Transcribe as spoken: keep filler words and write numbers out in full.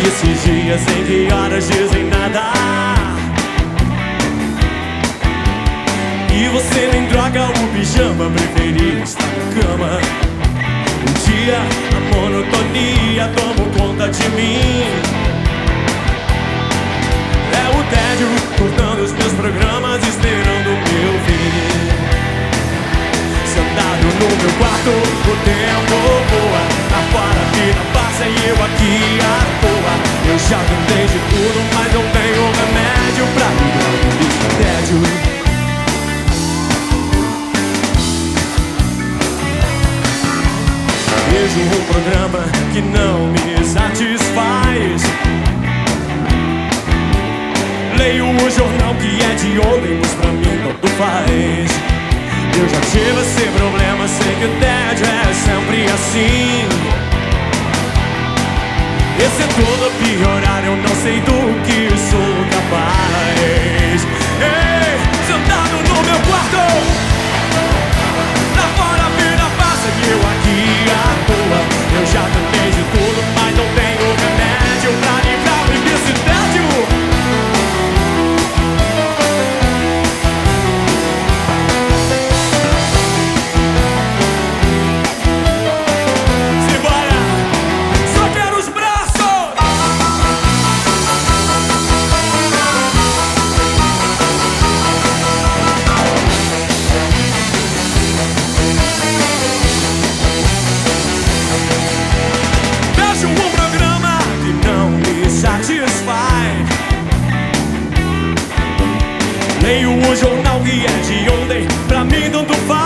Esses dias em que horas dizem nada e você nem troca o pijama, preferia estar na cama. Um dia a monotonia tomou conta de mim. É o tédio cortando os meus programas, esperando o meu fim. Sentado no meu quarto, o tempo voa, afora a vida passa e eu aqui à toa. Eu já tentei de tudo, mas não tenho remédio pra livrar desse tédio. Vejo um programa que não me satisfaz. Leio o jornal que é de ontem, mas pra mim tanto faz. Eu já tive esse problema, sei que o tédio é sempre assim. Esse é todo piorar, eu não sei do que sou capaz. Ei, sentado no meu quarto, lá fora a vida passa e eu aqui à toa. Eu já tentei de tudo, mas não tenho remédio pra livrar-me desse tédio. Leio o jornal que é de ontem, pra mim tanto faz.